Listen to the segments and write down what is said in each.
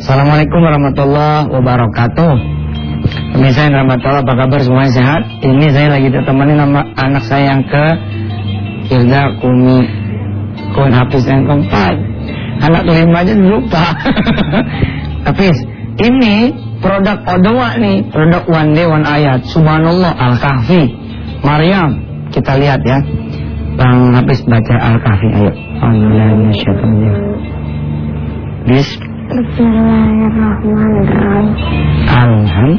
Assalamualaikum warahmatullahi wabarakatuh. Pemirsa yang rahmatullah, apa kabar, semuanya sehat? Ini saya lagi ditemani nama anak saya yang ke Hilda Kumi Kun Hafiz yang keempat. Anak kelima aja lupa. Hafiz, ini produk Odoa nih, produk One Day One Ayat. Subhanallah, Al-Kahfi, Maryam. Kita lihat ya. Bang Hafiz baca Al-Kahfi, ayo. Bismillahirrahmanirrahim.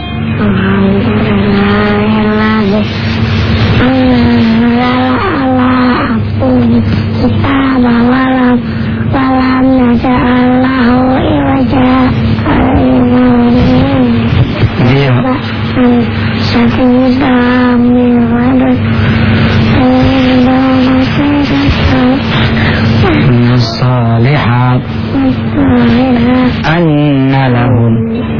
Salihat anna lahum.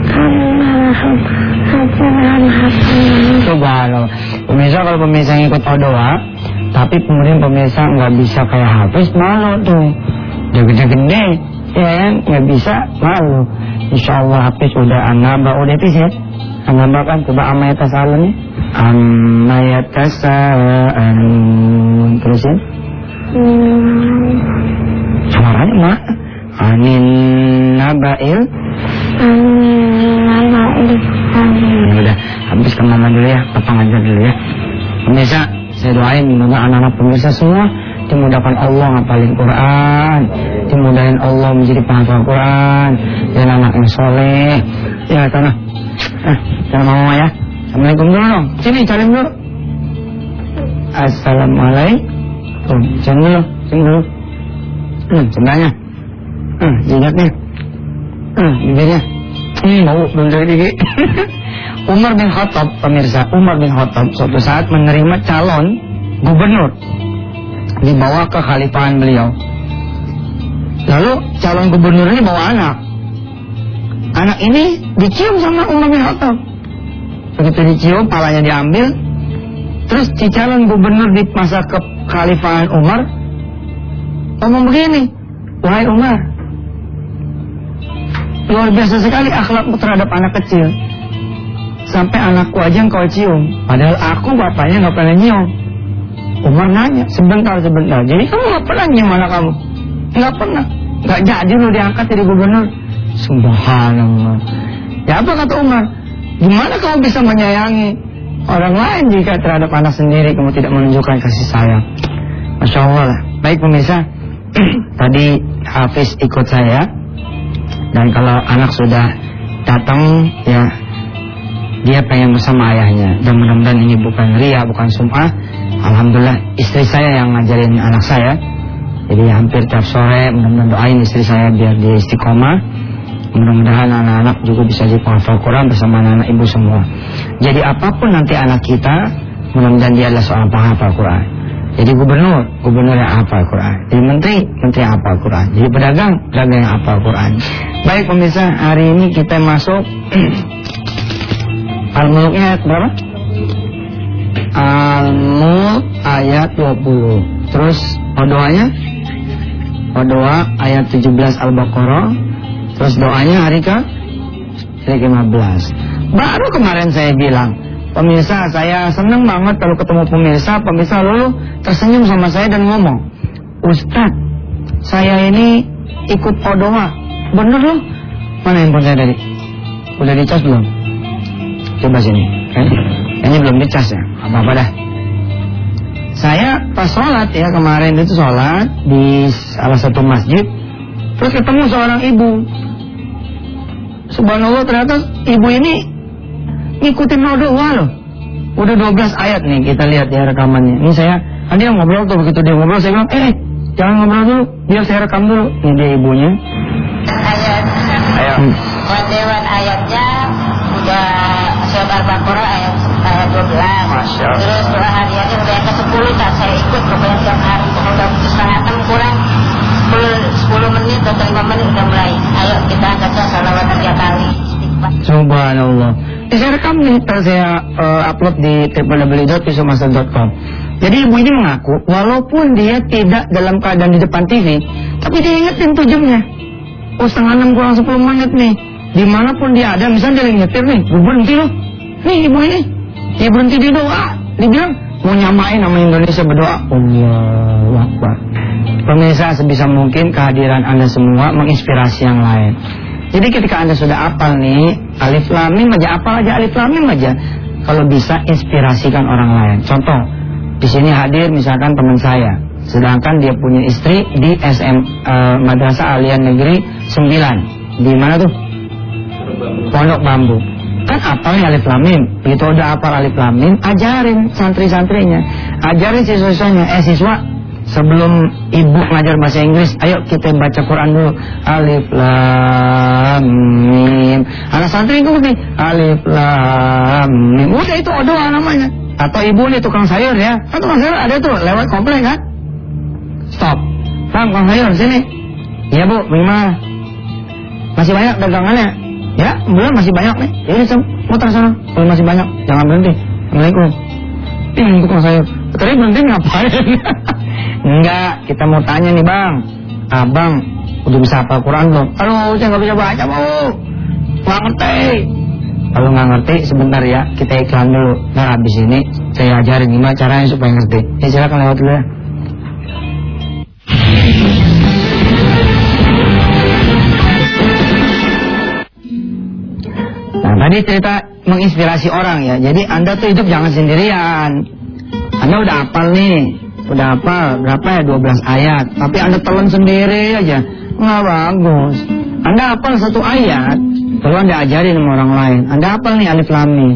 Coba loh pemirsa, kalau pemirsa ngikut Odoa tapi kemudian pemirsa nggak bisa kayak Hafiz, malu tuh. Dia gede-gede ya kan, nggak bisa, malu. Insyaallah Hafiz udah anaba, udah Hafiz ya. Anaba kan, coba amayatasalun, amayatasalun, terusin. Suaranya mak anin nabail. Udah habis ke mama dulu ya, papa ngajar dulu ya. Pemirsa, saya doain semoga anak-anak pemirsa semua dimudahkan Allah ngapalin Quran, dimudahin Allah menjadi penghafal Quran, dan anak yang soleh. Ya tanah, jangan mama ya. Assalamualaikum dulu dong. Sini salim dulu. Assalamualaikum. Jangan dulu, jangan dulu. Sebenarnya, jidatnya, bibirnya, bau belum dari gigi. Umar bin Khattab, pemirsa, Umar bin Khattab suatu saat menerima calon gubernur, dibawa ke khalifahan beliau. Lalu calon gubernur ini bawa anak. Anak ini dicium sama Umar bin Khattab. Begitu dicium, palanya diambil. Terus si calon gubernur di masa kekhalifahan Umar ngomong begini, wahai Umar, luar biasa sekali akhlakmu terhadap anak kecil. Sampai anakku aja engkau cium, padahal aku bapaknya nggak pernah nyium. Umar nanya, sebentar. Jadi kamu nggak pernah nyium anak kamu? Nggak pernah. Nggak jadi lu diangkat jadi gubernur. Subhanallah. Ya apa kata Umar? Gimana kamu bisa menyayangi orang lain jika terhadap anak sendiri kamu tidak menunjukkan kasih sayang? Masya Allah lah. Baik pemirsa, tadi Hafiz ikut saya, dan kalau anak sudah datang ya, dia pengen bersama ayahnya. Dan mudah-mudahan ini bukan ria, bukan sum'ah. Alhamdulillah istri saya yang ngajarin anak saya. Jadi hampir tiap sore mudah-mudahan doain istri saya biar dia istiqomah. Mudah-mudahan anak-anak juga bisa jadi penghafal Quran bersama anak-anak ibu semua. Jadi apapun nanti anak kita, mudah-mudahan dia adalah seorang penghafal Quran. Jadi gubernur yang hafal Quran. Jadi menteri yang hafal Quran. Jadi pedagang yang hafal Quran. Baik pemirsa, hari ini kita masuk Al-Mulknya ayat berapa? Al-Mulk ayat 20. Terus doanya? Doa ayat 17 Al-Baqarah. Terus doanya hari ke-15. Baru kemarin saya bilang, pemirsa, saya senang banget kalau ketemu pemirsa lalu tersenyum sama saya dan ngomong, Ustadz, saya ini ikut Odoa. Bener loh? Mana handphone saya tadi? Udah dicas belum? Coba sini. Kayaknya belum dicas ya. Apa-apa dah. Saya pas sholat ya, kemarin itu sholat di salah satu masjid, terus ketemu seorang ibu. Subhanallah, ternyata ibu ini ngikutin Odoa loh. Udah 12 ayat nih, kita lihat ya rekamannya. Ini saya, tadi yang ngobrol tuh, begitu dia ngobrol saya bilang, jangan ngobrol dulu, biar saya rekam dulu. Ini dia ibunya. Ayat, Dewan ayatnya udah surat Al-Baqarah ayat 12. Terus doa hariannya udah yang ke-10 tak saya ikut, pokoknya tiap hari. Pokoknya udah 7:30 kurang 10 menit atau 5 menit udah mulai. Ayo kita baca salawat 3 kali. Subhanallah. Saya rekam nih, saya upload di www.pisomasa.com. Jadi ibu ini mengaku, walaupun dia tidak dalam keadaan di depan TV, tapi dia ingetin tuh jamnya. Oh, 5:30 kurang 10 menit nih. Dimanapun dia ada, misalnya dia lagi nyetir nih, berhenti loh. Nih ibu ini, dia berhenti di doa. Dibilang mau nyamain nama Indonesia berdoa. Allahu Akbar. Pemirsa, sebisa mungkin kehadiran Anda semua menginspirasi yang lain. Jadi ketika Anda sudah hafal nih alif lam mim aja, apa aja alif lam mim aja, kalau bisa inspirasikan orang lain. Contoh, di sini hadir misalkan teman saya, sedangkan dia punya istri di Madrasah Alian Negeri 9. Di mana tuh? Pondok Bambu. Kan hafalnya alif lam mim. Begitu udah hafal alif lam mim, ajarin santri-santrinya, ajarin siswa-siswanya. Siswa, sebelum ibu ngajar bahasa Inggris, ayo kita baca Quran dulu. Alif lam mim. Anak santri ikut nih, alif lam mim. Udah itu doa namanya. Atau ibu nih tukang sayur ya. Kan tukang sayur ada tuh lewat komplek kan. Stop. Bang, tukang sayur sini. Iya bu, bagaimana? Masih banyak dagangannya? Ya, belum, masih banyak nih. Ini muter sana. Kalau masih banyak, jangan berhenti. Assalamualaikum. Tukang sayur. Tadi berhenti ngapain? Enggak, kita mau tanya nih bang. Abang udah bisa hafal Quran belum? Aduh, saya nggak bisa baca bu. Nggak ngerti. Kalau nggak ngerti sebentar ya, kita iklan dulu. Nah habis ini saya ajarin gimana caranya supaya ngerti. Ya silakan lewat dulu ya. Nah tadi cerita menginspirasi orang ya. Jadi Anda tuh hidup jangan sendirian. Anda udah hafal nih, udah hafal berapa ya, 12 ayat, tapi Anda telan sendiri aja, nggak bagus. Anda hafal satu ayat, lalu Anda ajarin sama orang lain. Anda hafal nih alif lam mim.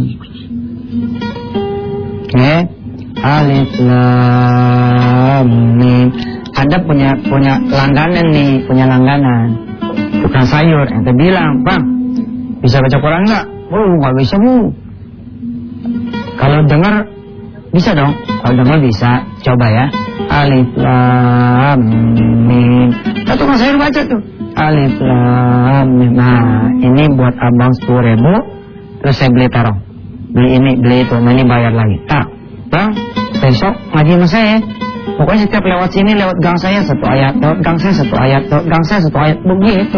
Oke, alif lam mim. Anda punya langganan nih, punya langganan. Tukang sayur, ente bilang, bang, bisa baca Quran nggak? Oh, nggak bisa bu. Kalau dengar bisa dong. Kalau dengar bisa, coba ya. Alif lam mim. Nah, tukang sayur baca tuh. Alif lam mim. Nah, ini buat abang 10.000. Terus saya beli taruh. Beli ini, beli itu. Nah, ini bayar lagi. Tak, bang, besok ngaji sama saya. Pokoknya setiap lewat sini, lewat gang saya satu ayat, lewat gang saya satu ayat, lewat gang saya satu ayat. Begitu.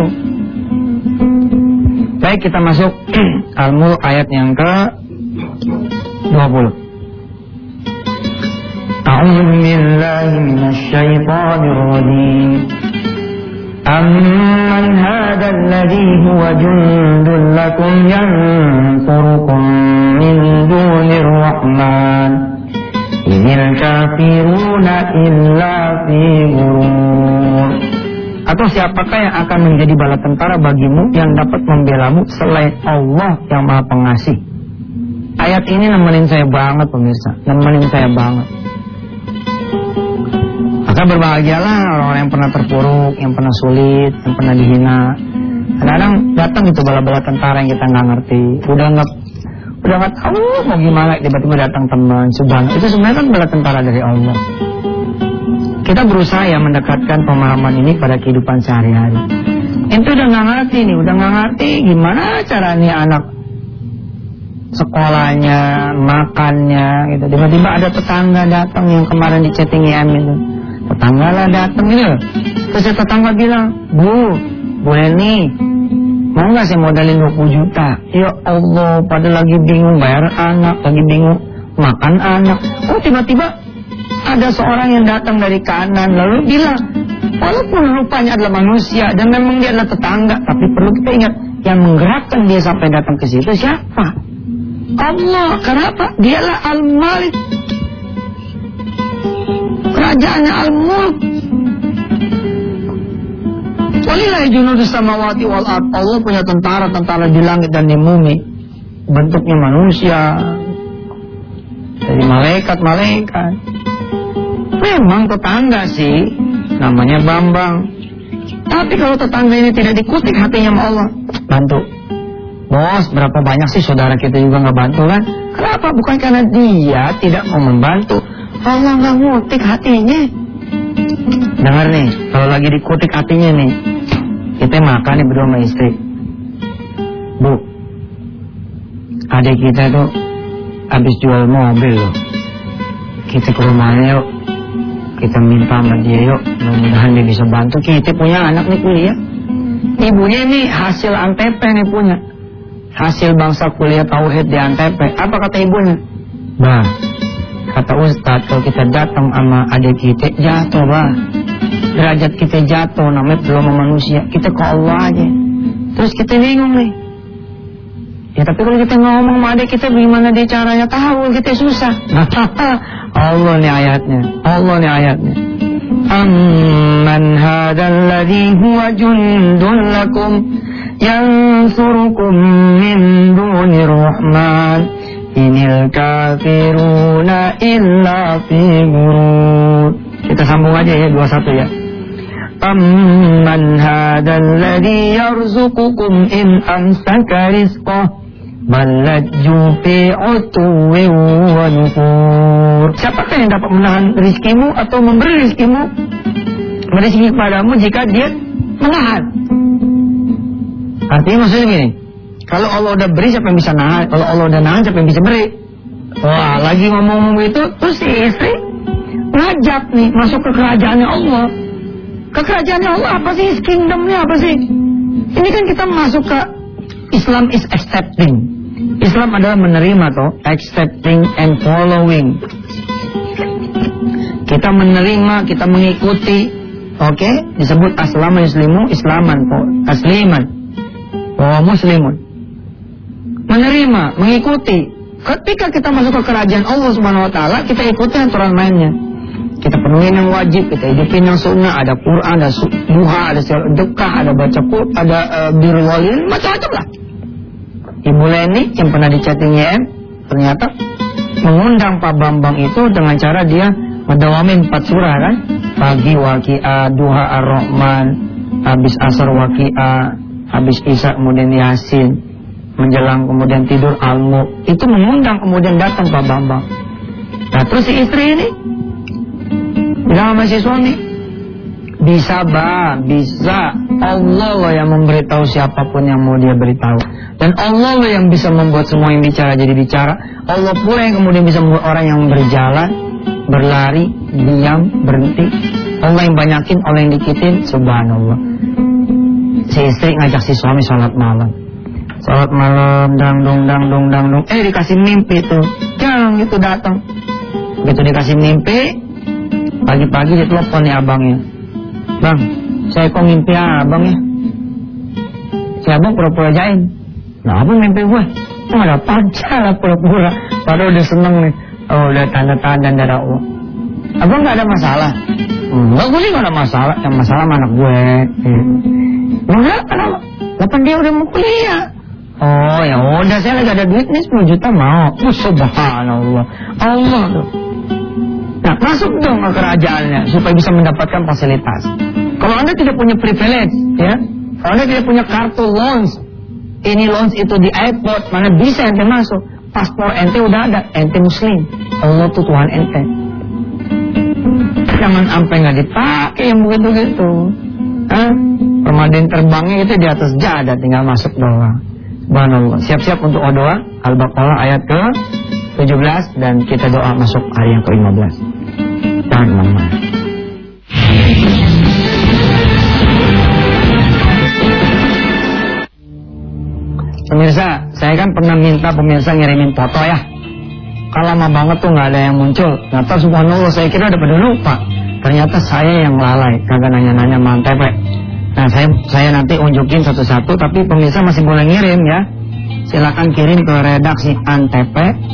Baik, kita masuk Al-Mulk ayat yang ke-20. A'udzu billahi minasy syaithanir rajim. Amman hadzal ladzi huwa jundun lakum yansurukum min dunir rahman. Inil kafiruna illa fi ghurur. Atau siapakah yang akan menjadi bala tentara bagimu yang dapat membelamu selain Allah yang Maha Pengasih? Ayat ini nemenin saya banget pemirsa, nemenin saya banget. Maka berbahagialah orang-orang yang pernah terpuruk, yang pernah sulit, yang pernah dihina. Kadang-kadang datang itu bala-bala tentara yang kita nggak ngerti, udah nggak tahu mau gimana, tiba-tiba datang teman, subhanallah. Itu sebenarnya kan bala tentara dari Allah. Kita berusaha ya mendekatkan pemahaman ini pada kehidupan sehari-hari. Itu udah nggak ngerti nih, udah nggak ngerti gimana caranya anak sekolahnya, makannya, gitu. Tiba-tiba ada tetangga datang yang kemarin di chatting IM itu. Tetangga lah datang gitu. Terus tetangga bilang, Bu, boleh nih, mau nggak saya modalin 20 juta? Ya Allah, pada lagi bingung bayar anak, lagi bingung makan anak. Oh tiba-tiba ada seorang yang datang dari kanan lalu bilang, walaupun rupanya adalah manusia dan memang dia adalah tetangga, tapi perlu kita ingat, yang menggerakkan dia sampai datang ke situ siapa? Allah. Kenapa? Dialah Al-Malik, kerajaannya Al-Mulk. Walillahi junudus samawati wal ardh. Allah punya tentara-tentara di langit dan di bumi, bentuknya manusia, dari malaikat-malaikat. Memang tetangga sih, namanya Bambang. Tapi kalau tetangga ini tidak dikutik hatinya sama Allah, bantu. Bos, berapa banyak sih saudara kita juga nggak bantu kan? Kenapa? Bukan karena dia tidak mau membantu, Allah nggak ngutik hatinya. Dengar nih, kalau lagi dikutik hatinya nih, kita makan nih berdua sama istri. Bu, adik kita tuh habis jual mobil loh. Kita ke rumahnya yuk, kita minta sama dia yuk, mudah-mudahan dia bisa bantu. Kita punya anak nih kuliah, Ibunya ini hasil Antep nih punya. Hasil bangsa kuliah tauhid di Antep. Apa kata ibunya? Bah, kata Ustaz, kalau kita datang sama adik kita jatuh, bah. Derajat kita jatuh, namanya belum manusia. Kita ke Allah aja. Terus kita bingung nih. Ya tapi kalau kita ngomong sama adik kita, gimana dia caranya tahu? Kita susah. Allah nih ayatnya. Allah nih ayatnya. Amman hadzal ladzi huwa jundun lakum yansurukum min dunir rahman inil kafiruna illa fi ghurur. Kita sambung aja ya 21 ya. Amman hadzal ladzi yarzuqukum in amsaka rizqah balajju fi utuwin wa nufur. Siapakah yang dapat menahan rizkimu atau memberi rizkimu, merizki kepadamu jika dia menahan? Artinya maksudnya gini, kalau Allah udah beri siapa yang bisa nahan? Kalau Allah udah nahan siapa yang bisa beri? Wah, lagi ngomong itu terus si istri ngajak nih masuk ke kerajaannya Allah. Ke kerajaannya Allah apa sih? Kingdomnya apa sih? Ini kan kita masuk ke Islam is accepting. Islam adalah menerima toh, accepting and following. Kita menerima, kita mengikuti. Oke, disebut aslama yuslimu, islaman toh, asliman. Oh, muslimun. Menerima, mengikuti. Ketika kita masuk ke kerajaan Allah Subhanahu wa taala, kita ikuti aturan mainnya. Kita penuhi yang wajib, kita hidupin yang sunnah, ada Quran, ada duha, ada sedekah, ada baca Quran, ada birrul walidain, macam-macam lah. Ibu Leni yang pernah di chatting YM ternyata mengundang Pak Bambang itu dengan cara dia mendawamin 4 surah kan. Pagi Waqiah, duha Ar-Rahman, habis asar Waqiah, habis isya kemudian Yasin, menjelang kemudian tidur Al-Mulk. Itu mengundang kemudian datang Pak Bambang. Nah terus si istri ini bilang sama si suami, bisa bah, bisa. Allah loh yang memberitahu siapapun yang mau dia beritahu. Dan Allah loh yang bisa membuat semua yang bicara jadi bicara. Allah pula yang kemudian bisa membuat orang yang berjalan, berlari, diam, berhenti. Allah yang banyakin, Allah yang dikitin, subhanallah. Si istri ngajak si suami sholat malam. Sholat malam, dangdung. Dikasih mimpi tuh. Jangan gitu datang. Begitu dikasih mimpi, pagi-pagi dia telepon nih abangnya. Bang, saya kok mimpi abang ya? Si abang pura-pura jain. Nah, apa mimpi gue? Oh, ada pacar lah pura-pura. Padahal udah seneng nih. Oh, udah tanda-tanda darah Allah. Abang gak ada masalah? Enggak, gue sih gak ada masalah. Yang masalah sama anak gue. Enggak, kenapa? Kapan dia udah mau kuliah? Oh, ya udah, saya lagi ada duit nih 10 juta mau. Subhanallah. Allah tuh. Nah, masuk dong ke kerajaannya supaya bisa mendapatkan fasilitas. Kalau Anda tidak punya privilege, ya, kalau Anda tidak punya kartu loans, ini loans itu di airport, mana bisa ente masuk? Paspor ente udah ada, ente muslim. Allah tuh Tuhan ente. Jangan sampai nggak dipakai yang begitu-gitu. Permadin terbangnya itu di atas jadah, tinggal masuk doang. Subhanallah. Siap-siap untuk doa Al-Baqarah ayat ke-17 dan kita doa masuk hari yang ke-15. Jangan kemana-mana. Pemirsa, saya kan pernah minta pemirsa ngirimin foto ya. Kalau lama banget tuh nggak ada yang muncul. Ternyata subhanallah saya kira udah pada lupa. Ternyata saya yang lalai, kagak nanya-nanya mantep. Nah saya nanti unjukin satu-satu, tapi pemirsa masih boleh ngirim ya. Silakan kirim ke redaksi Antep.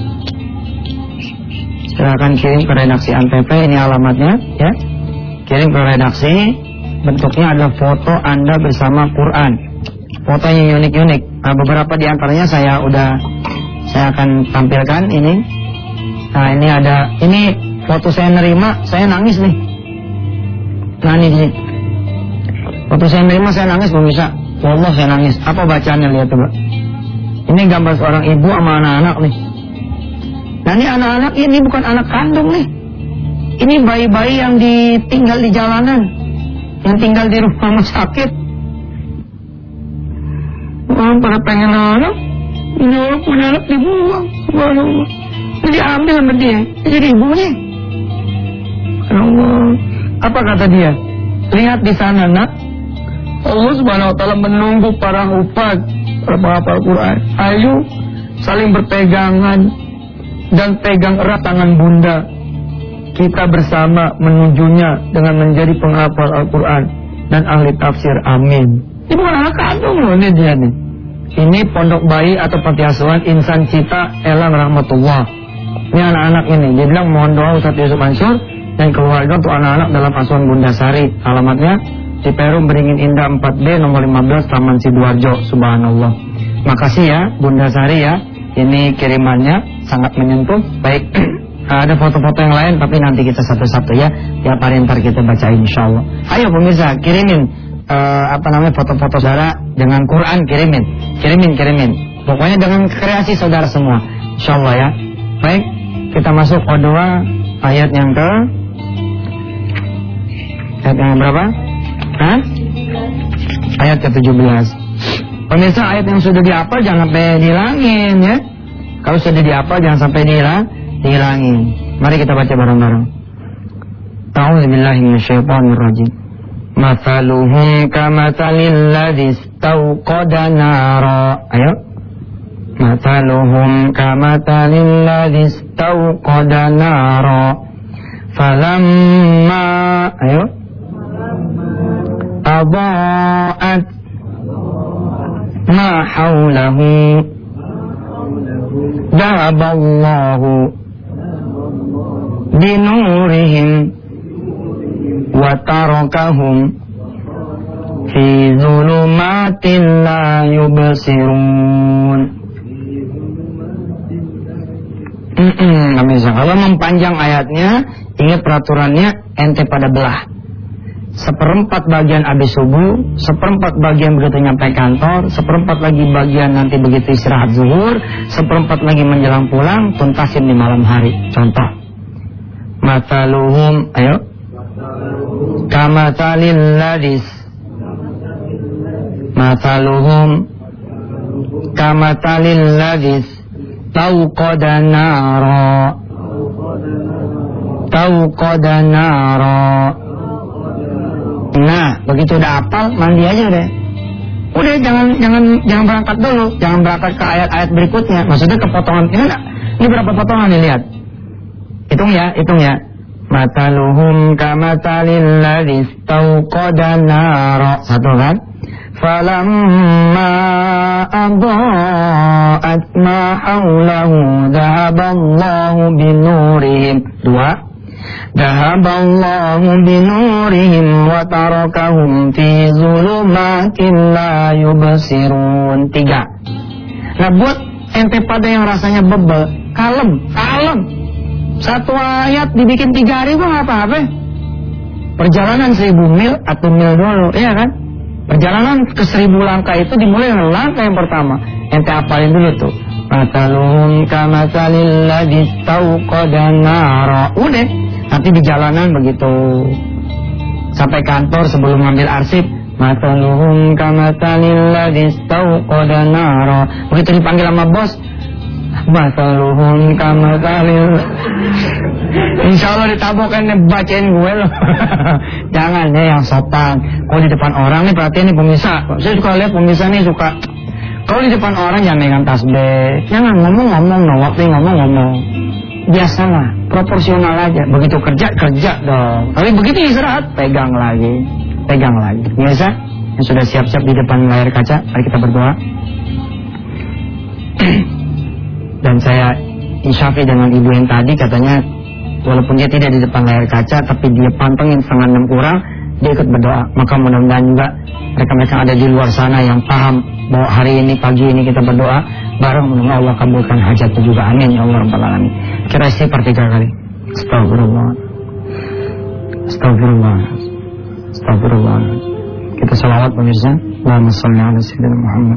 Silakan kirim ke redaksi Antep, ini alamatnya ya. Kirim ke redaksi. Bentuknya adalah foto Anda bersama Quran. Fotonya unik-unik. Nah, beberapa di antaranya saya akan tampilkan ini. Nah, ini foto saya nerima, saya nangis nih. Nah, ini foto saya nerima, saya nangis pemirsa. Wallah saya nangis. Apa bacaannya, lihat coba. Ini gambar seorang ibu sama anak-anak nih. Nah, ini anak-anak ini bukan anak kandung nih. Ini bayi-bayi yang ditinggal di jalanan, yang tinggal di rumah sakit. Orang pada pengen anak, ini orang punya anak dibuang. Subhanallah. Jadi ambil sama dia, jadi ibunya. Allah. Apa kata dia? Lihat di sana nak, Allah Subhanahu wa taala menunggu para hufaz, para penghafal Quran. Ayo saling berpegangan dan pegang erat tangan Bunda. Kita bersama menujunya dengan menjadi penghafal Al-Quran dan ahli tafsir. Amin. Ini bukan anak kandung loh, ini dia nih. Ini pondok bayi atau panti asuhan Insan Cita Elang Rahmatullah. Ini anak-anak ini. Dia bilang mohon doa Ustaz Yusuf Mansur dan keluarga untuk anak-anak dalam asuhan Bunda Sari. Alamatnya di Perum Beringin Indah 4B nomor 15 Taman Sidoarjo. Subhanallah. Makasih ya Bunda Sari ya. Ini kirimannya sangat menyentuh. Baik. Ada foto-foto yang lain tapi nanti kita satu-satu ya. Tiap hari ntar kita bacain insyaallah. Ayo pemirsa kirimin foto-foto saudara dengan Quran, kirimin. Pokoknya dengan kreasi saudara semua insyaallah ya. Baik, kita masuk Qadwa ayat yang berapa? Ayat ke-17. Pemirsa, ayat yang sudah dihafal jangan sampai dihilangin ya. Kalau sudah dihafal jangan sampai dihilangin. Mari kita baca bareng-bareng. A'udzubillahi minasyaitonirrajim. Mathaluhum kamathalil ladzi istauqada nara. Ayo. Mathaluhum kamathalil ladzi istauqada nara. Falamma adaa'at ma hawlahu dhahaballahu binurihim wa tarakahum fi zulumatin la yubsirun. Kalau mempanjang ayatnya, ingat peraturannya, ente pada belah. 1/4 bagian habis subuh, 1/4 bagian begitu nyampe kantor, 1/4 lagi bagian nanti begitu istirahat zuhur, 1/4 lagi menjelang pulang, tuntasin di malam hari. Contoh, mathaluhum, ayo, kamathalil ladis, mathaluhum kamathalil ladis tauqada nara, tauqada nara. Nah, begitu udah hafal, mandi aja deh. Udah jangan berangkat dulu, jangan berangkat ke ayat-ayat berikutnya. Maksudnya ke potongan ini berapa potongan nih, lihat. Hitung ya. Mathaluhum kamathalil ladzi istauqada nara. Satu kan? Falamma adaa'at ma hawlahu dhahaballahu binurihim. 2. Dhahaballahu binurihim wa tarakahum fi zulumatin la yubsirun. 3. Nah, buat ente pada yang rasanya bebel, kalem. Satu ayat dibikin 3 hari gua nggak apa-apa. Perjalanan 1000 mil atau mil dulu, iya kan? Perjalanan ke 1000 langkah itu dimulai dengan langkah yang pertama. Ente hafalin dulu tuh. Mathaluhum kamathalil ladzi istauqada nara. Udah. Nanti di jalanan begitu sampai kantor sebelum ngambil arsip, mathaluhum kamathalil ladzi istauqada nara. Begitu dipanggil sama bos, mathaluhum kamathalil. Insyaallah ditabokan bacain gue loh. Jangan ya yang sopan. Kalau di depan orang nih, perhatiin nih pemirsa. Saya suka lihat pemirsa nih suka kalau di depan orang jangan megang tasbih, jangan ngomong-ngomong, waktu ngomong-ngomong. Biasalah, proporsional aja. Begitu kerja dong. Tapi begitu istirahat, pegang lagi. Biasa, yang sudah siap-siap di depan layar kaca, mari kita berdoa. Dan saya insyafi dengan ibu yang tadi, katanya walaupun dia tidak di depan layar kaca, tapi dia pantengin 5:30 kurang, dia ikut berdoa. Maka mudah-mudahan juga mereka-mereka ada di luar sana yang paham bahwa hari ini, pagi ini kita berdoa bareng, mudah-mudahan Allah kabulkan hajatnya juga. Amin ya Allah rabbal alamin. Kita istighfar 3 kali. Astagfirullah. Kita salawat pemirsa. Allahumma shalli ala sayyidina Muhammad.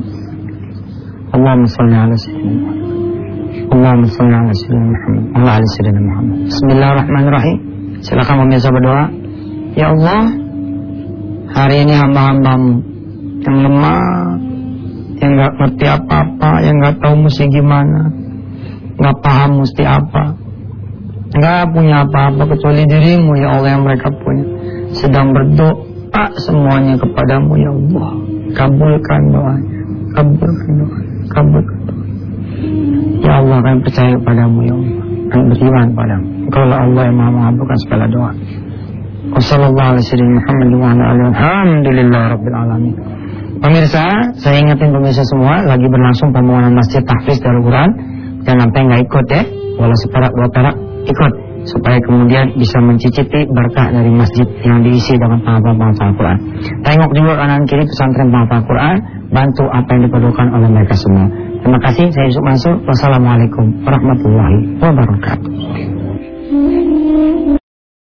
Bismillahirrahmanirrahim. Silakan pemirsa berdoa. Ya Allah, hari ini hamba-hambamu yang lemah, yang gak ngerti apa-apa, yang gak tahu mesti gimana, gak paham mesti apa, gak punya apa-apa kecuali dirimu ya Allah yang mereka punya, sedang berdoa minta semuanya kepadamu ya Allah. Kabulkan doanya, kabulkan doa, kabulkan doa. Ya Allah, kami percaya kepadamu ya Allah, kami beriman padamu. Kalau Allah yang maha mengabulkan segala doa. Wassalamualaikum warahmatullahi wabarakatuh. Alhamdulillah rabbil alamin. Pemirsa, saya ingetin pemirsa semua, lagi berlangsung pembangunan masjid tahfiz Darul Quran. Jangan sampai nggak ikut ya, walau seperak dua perak ikut, supaya kemudian bisa mencicipi berkah dari masjid yang diisi dengan penghafal Al-Quran. Tengok juga kanan kiri pesantren penghafal Al-Quran, bantu apa yang diperlukan oleh mereka semua. Terima kasih, saya Yusuf Mansur. Wassalamualaikum warahmatullahi wabarakatuh.